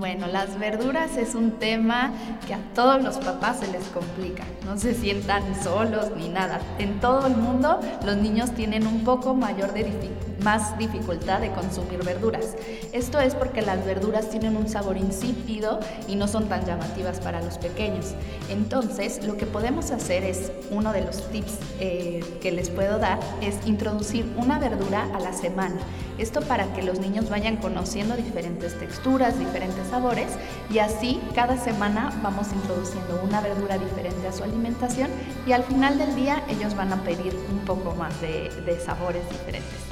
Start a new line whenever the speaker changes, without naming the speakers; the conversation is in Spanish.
Bueno, las verduras es un tema que a todos los papás se les complica. No se sientan solos ni nada. En todo el mundo los niños tienen un poco más dificultad de consumir verduras. Esto es porque las verduras tienen un sabor insípido y no son tan llamativas para los pequeños. Entonces, lo que podemos hacer es, uno de los tips que les puedo dar es introducir una verdura a la semana. Esto para que los niños vayan conociendo diferentes texturas, diferentes sabores, y así cada semana vamos introduciendo una verdura diferente a su alimentación y al final del día ellos van a pedir un poco más de sabores diferentes.